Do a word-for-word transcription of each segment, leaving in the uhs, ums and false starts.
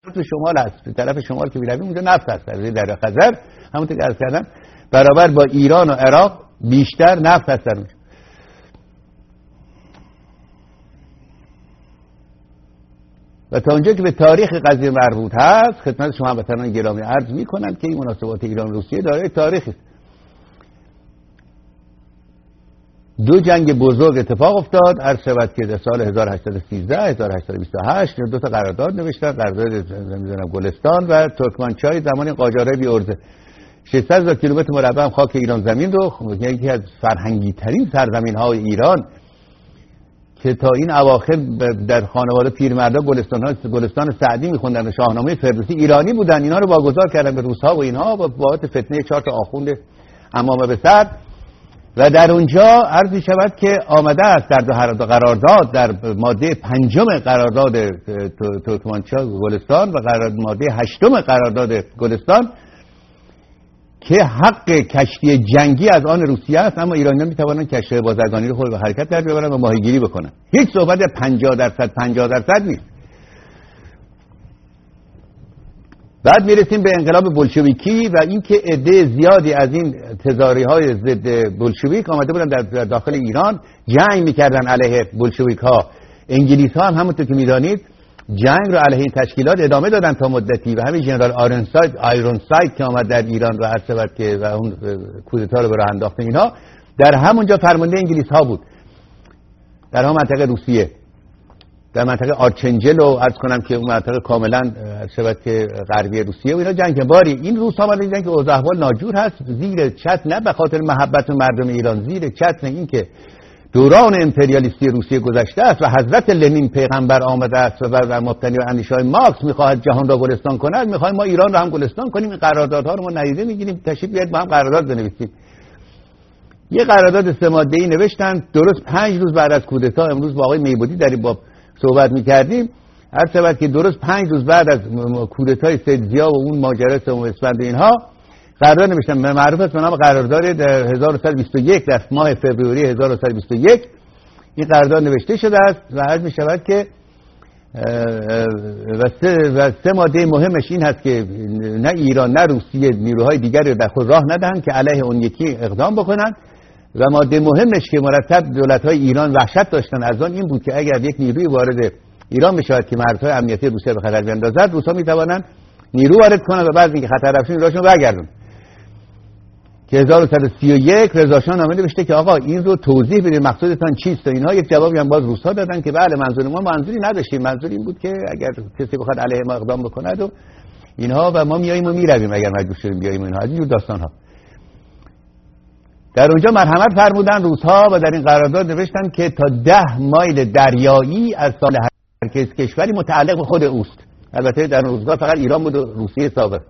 تو شمال هست، به طرف شمال که میرویم اونجا نفت هست، در دریا خزر همونطور که عرض کردم برابر با ایران و عراق بیشتر نفت هست در اونجا. و تا اونجا که به تاریخ قضیه مربوط هست خدمت شما هموطنان گرامی عرض میکنم که این مناسبات ایران و روسیه دارای تاریخی است. دو جنگ بزرگ اتفاق افتاد، عرض شود که در سال هزار و هشتصد و سیزده هزار و هشتصد و بیست و هشت دو تا قرارداد نوشتن، قرارداد نمیدونم گلستان و ترکمانچای زمان قاجارای بی ارزه. ششصد هزار کیلومتر مربع خاک ایران زمین رو، یکی از فرهنگی ترین سرزمین های ایران که تا این اواخر در خانواده پیرمردا گلستان ها گلستان سعدی میخوندن و شاهنامه فردوسی ایرانی بودن، اینا رو واگذار کردن به روس‌ها و اینها با بابت فتنه چهار تا آخوند عمامه به سر. و در اونجا عرض شود که آمده است در دو قرارداد، در ماده پنجم قرارداد ترکمانچای گلستان و قرارداد ماده هشتم قرارداد گلستان که حق کشتی جنگی از آن روسیه است، اما ایرانیان میتوانند کشتی بازرگانی رو خود به حرکت در بیاورند و ماهیگیری بکنند. هیچ صحبت پنجاه درصد پنجاه درصد نیست. بعد میرسیم به انقلاب بولشویکی و اینکه عده زیادی از این تزاری های ضد بولشویک آمده بودن در داخل ایران جنگ میکردن علیه بولشویک ها. انگلیس ها هم همونطور که میدانید جنگ رو علیه این تشکیلات ادامه دادن تا مدتی و همین جنرال آیرونساید آیرونساید که آمد در ایران و عرض شود که و اون کودتا رو به راه انداخت، اینا در همونجا فرمانده انگلیس ها بود، در هم منطقه روسیه، در منطقه آرچنجل و عرض کنم که اون منطقه کاملا شود که غربی روسیه و اینا جنگ باری این روس ها آمدن دیدن که اوضاع احوال ناجور هست، زیر چتر نه به خاطر محبت مردم ایران، زیر چتر این که دوران امپریالیستی روسیه گذشته است و حضرت لنین پیغمبر آمده است و بر مبتنی بر اندیشه‌های مارکس میخواهد جهان را گلستان کند، میخوایم ما ایران را هم گلستان کنیم. این قراردادها رو ما ندیده میگیریم، تشریف بیارید با هم قرارداد بنویسیم. یه قرارداد سه ماده‌ای نوشتن درست پنج روز بعد از کودتا. امروز با آقای میبودی در این باب صحبت میکردیم، هر شود که درست پنج روز بعد از کودتای سید ضیا و اون ماجرای سوم اسفند اینها قرارداد نوشتن، معروف است به نام قرارداد هزار و صد و بیست و یک در ماه فوریه هزار و صد و بیست و یک. این قرارداد نوشته شده است و عرض می شود که و سه, و سه ماده مهمش این هست که نه ایران نه روسیه نیروهای دیگری رو در خود راه ندهند که علیه اون یکی اقدام بکنند. و ماده مهمش که مرتب دولت‌های ایران وحشت داشتن از آن این بود که اگر یک نیروی وارد ایران بشود که مرزهای امنیتی روسیه به خطر بیندازد، روس‌ها می‌توانند نیرو وارد کنند و بعد اینکه خطر رفت نیروهاشون برگردونن. که هزار و صد و سی و یک رضا شاه نامه نوشته که آقا این رو توضیح بدید مقصودتان چیست و اینها. یک جوابی هم باز روس‌ها دادن که بله منظور ما منظوری نداشتیم، منظور این بود که اگر کسی بخواد علیه ما اقدام بکند و اینها و ما میاییم و میرویم اگر مجبور شدیم بیاییم و اینها، از این داستان‌ها. در اونجا مرحمت فرمودن روس‌ها و در این قرارداد نوشتن که تا ده مایل دریایی از سال هر کشوری متعلق به خود اوست. البته در روزگار فقط ایران بود و روسیه سابق.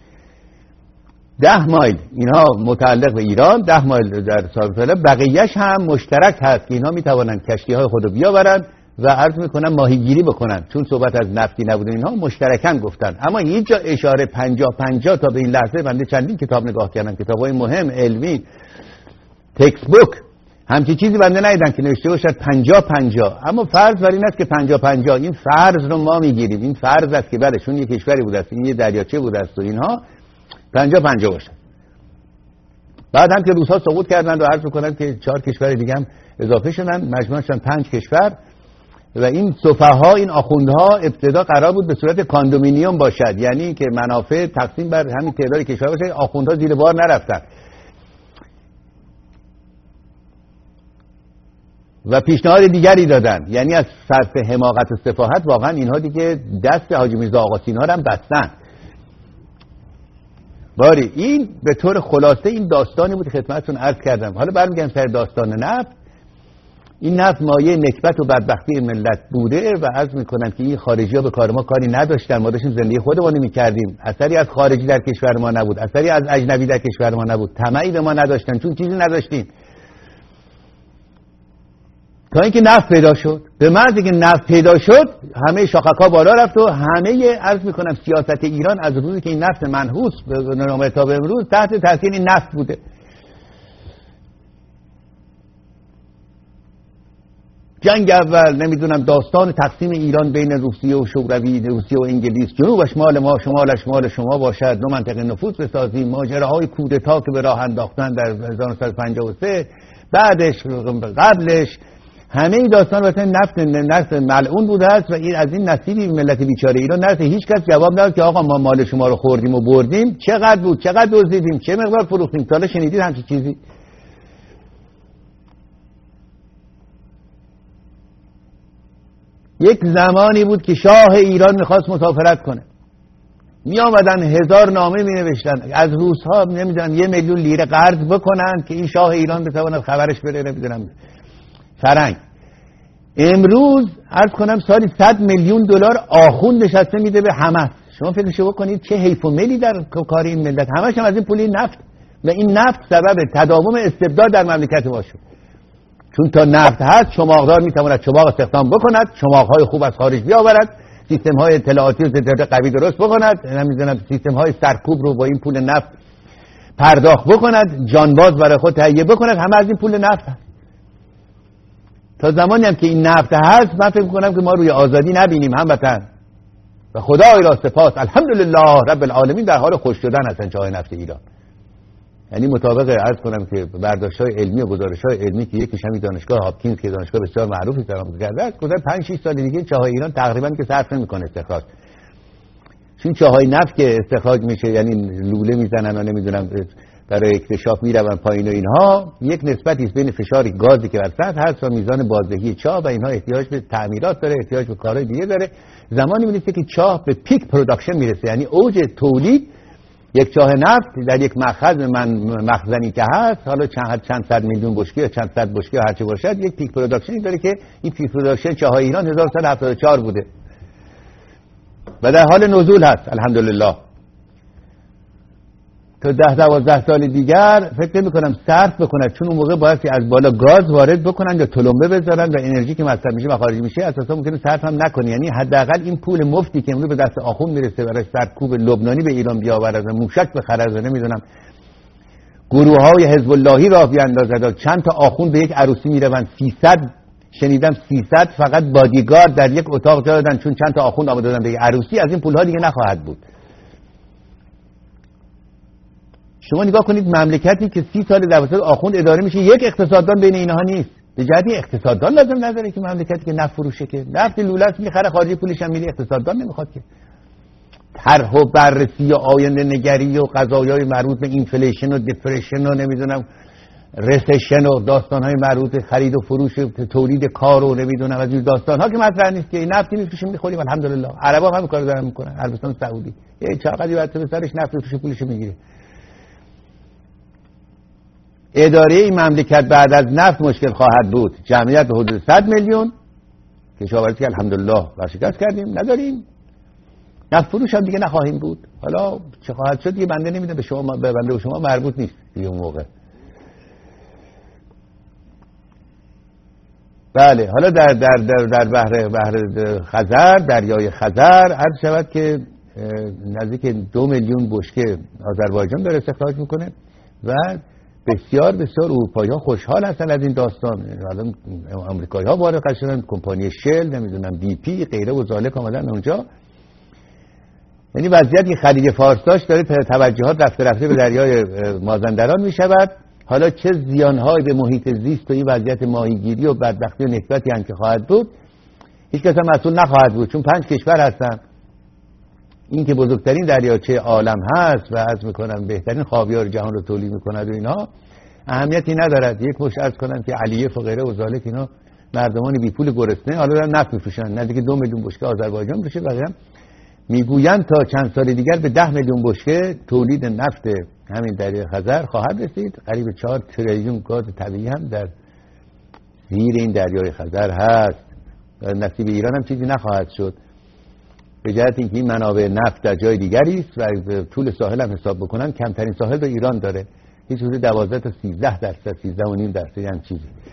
ده مایل اینها متعلق به ایران، ده مایل در سابق، بقیهش هم مشترک هست که اینها میتوانند کشتی‌های خود رو بیاورند و عرض میکنن ماهیگیری بکنن، چون صحبت از نفتی نبوده اینها مشترکاً گفتن. اما هیچ جا اشاره پنجاه پنجاه تا به این لحظه بنده چندین کتاب نگاه کردم، کتابای مهم علمی تکست بوک همچی چیزی بنده ندیدم که نوشته باشد پنجاه پنجاه. اما فرض بر این است که پنجاه پنجاه این فرض رو ما میگیریم، این فرض است که بله چون یک کشوری بوده است، این یه دریاچه بوده است و اینها پنجاه پنجاه باشه. بعد هم که روس‌ها سقوط کردند و عرض می‌کنند که چهار کشور دیگه هم اضافه شدن، مجموعاً شدن پنج کشور و این صفحه‌ها این آخوندها ابتدا قرار بود به صورت کاندومینیوم باشد، یعنی که منافع تقسیم بر همین تعداد کشور باشه، آخوندها زیر بار نرفتن. و پیشنهاد دیگری دادن، یعنی از صرف حماقت و سفاهت واقعا اینها دیگه دست حاجی میرزا آقاسینا رو هم بستن. باری این به طور خلاصه این داستانی بود که خدمتتون عرض کردم. حالا برمیگردم سر داستان نفت. این نفت مایه نکبت و بدبختی ملت بوده و عرض میکنم که این خارجی‌ها به کار ما کاری نداشتن، ما داشتیم زندگی خودمون میکردیم، اثری از خارجی در کشور ما نبود، اثری از اجنبی در کشور ما نبود، طمعی به ما نداشتن چون چیزی نداشتیم. تا اینکه نفت پیدا شد، به محض که نفت پیدا شد همه شاخک‌ها بالا رفت و همه عرض میکنم سیاست ایران از روزی که این نفت منحوس به نام تا به امروز تحت تاثیر این نفت بوده. جنگ اول، نمیدونم داستان تقسیم ایران بین روسیه و شوروی، روسیه و انگلیس، جنوبش مال ما، شمالش مال شما باشد، دو منطقه نفوذ بسازیم، ماجراهای کودتا که به راه انداختن در هزار و نهصد و پنجاه و سه، بعدش قبلش همه این داستان واسه نفت نفت ملعون بوده است و این از این نصیبی ملت بیچاره ایران نرسه. هیچ کس جواب نداد که آقا ما مال شما رو خوردیم و بردیم، چقدر بود، چقدر دزدیدیم، چه مقدار فروختیم. تا حالا شنیدید همچین چیزی؟ یک زمانی بود که شاه ایران میخواست مسافرت کنه، می آمدن هزار نامه می نوشتن از روس‌ها، نمیدونم یه میلیون لیره قرض بکنن که این شاه ایران بتواند خبرش بره، نمیدونم فرنگ. امروز عرض کنم سالی صد میلیون دلار آخوند نشسته میده به همه. شما فکرشو بکنید چه حیف و میلی در کار این ملت، همش هم از این پول نفت، و این نفت سبب تداوم استبداد در مملکت ما شد. چون تا نفت هست چماقدار میتواند چماق استخدام بکند، چماقهای خوب از خارج بیاورد، سیستم های اطلاعاتی و ضد قوی درست بکند، نمیدونم سیستم های سرکوب رو با این پول نفت پرداخت بکند، جانباز برای خود تهیه بکند، همه از این پول نفت هست. تا زمانی هم که این نفت هست من فکر می‌کنم که ما روی آزادی نبینیم هموطن. و خدای را سپاس، الحمدلله رب العالمین، در حال خوش شدن هستن چاهای نفت ایران. یعنی مطابق عرض کنم که برداشت‌های علمی و گزارش‌های علمی که یکیش همین دانشگاه هاپکینز که دانشگاه بسیار معروفی در آمریکا کرده است، گذشت پنج شش سال دیگه چاهای ایران تقریبا که صرف نمی‌کنه استخراج. چون چاهای نفت که استخراج میشه یعنی لوله میزنن و نمیدونم برای اکتشاف میرون پایین و اینها، یک نسبتی است بین فشار گازی که بر سطح هست و میزان بازدهی چاه و اینها. احتیاج به تعمیرات داره، احتیاج به کارهای دیگه داره. زمانی میرسه که چاه به پیک پروداکشن میرسه، یعنی اوج تولید. یک چاه نفت در یک مخزن من مخزنی که هست، حالا چند چند صد میلیون بشکه یا چند صد بشکه یا هر چه باشد، یک پیک پروداکشنی داره که این پیک پروداکشن چاهای ایران هزار و سیصد و هفتاد و چهار بوده و در حال نزول هست الحمدلله. تا ده دوازده سال دیگر فکر نمی کنم صرف بکنن، چون اون موقع باید از بالا گاز وارد بکنن یا تلمبه بذارن و انرژی که مصرف میشه و خارج میشه اساسا ممکنه صرف هم نکنی. یعنی حداقل این پول مفتی که امروز به دست آخوند میرسه برای سرکوب لبنانی به ایران بیاورد و موشک بخرد و نمیدونم گروه های حزب اللهی راه بیاندازد، چند تا آخوند به یک عروسی میروند، سیصد شنیدم سیصد فقط بادیگارد در یک اتاق جا دادن چون چند تا آخوند آمده دادن به یک عروسی. از این پول ها دیگه نخواهد بود. شما نگاه کنید مملکتی که سی سال توسط آخوند اداره میشه، یک اقتصاددان بین اینها نیست. به جهتی اقتصاددان لازم نداره که مملکتی که نفت فروشه، که نفت لوله است میخره خارجی پولش هم میده، اقتصاددان نمیخواد که. طرح و بررسی و آینده نگری و قضایای مربوط به اینفلیشن و دپرشن و نمیدونم رسشن و داستانهای مربوط به خرید و فروش تولید کار و نمیدونم از این داستانها که مطرح نیست. که نفتی میفروشیم میخوریم الحمدلله. عربا هم کار دارن میکنن، عربستان سعودی یه چقدر وقت به سرش نفت میفروشه پولش میگیره. اداره این مملکت بعد از نفت مشکل خواهد بود. جمعیت به حدود صد میلیون، کشاورزی که الحمدلله ورشکست کردیم نداریم، نفت فروش هم دیگه نخواهیم بود. حالا چه خواهد شد دیگه بنده نمیدونم، به شما به بنده و شما مربوط نیست دیگه اون موقع. بله حالا در در در در بحر بحر خزر، دریای خزر عرض شود که نزدیک دو میلیون بشکه آذربایجان داره استخراج میکنه و بسیار بسیار اروپایی ها خوشحال هستن از این داستان. الان آمریکایی ها وارد شدن، کمپانی شل نمیدونم بی پی غیره و ذالک آمدن اونجا. یعنی وضعیتی خلیج فارس داشت داره توجهات رفته رفته به دریای مازندران می شود. حالا چه زیانهایی به محیط زیست و این وضعیت ماهیگیری و بدبختی و نکبتی هم که خواهد بود، هیچ کس هم مسئول نخواهد بود، چون پنج کشور هستن. این که بزرگترین دریاچه عالم هست و عرض میکنم بهترین خاویار جهان رو تولید میکند و اینها اهمیتی ندارد. یک مش عرض کنم که علیف و غیره و ذالک اینا مردمان بی پول گرسنه حالا دارن نفت میفروشن، نزدیک دو میلیون بشکه آذربایجان بشه. بقیه میگویند تا چند سال دیگر به ده میلیون بشکه تولید نفت همین دریای خزر خواهد رسید. قریب چهار تریلیون گاز طبیعی هم در زیر این دریای خزر هست. نصیب ایران هم چیزی نخواهد شد، به جهت اینکه این منابع نفت در جای دیگری است و طول ساحل هم حساب بکنن کمترین ساحل رو ایران داره، هیچ حدود دوازده تا سیزده درصد، سیزده و نیم درصد هم چیزی.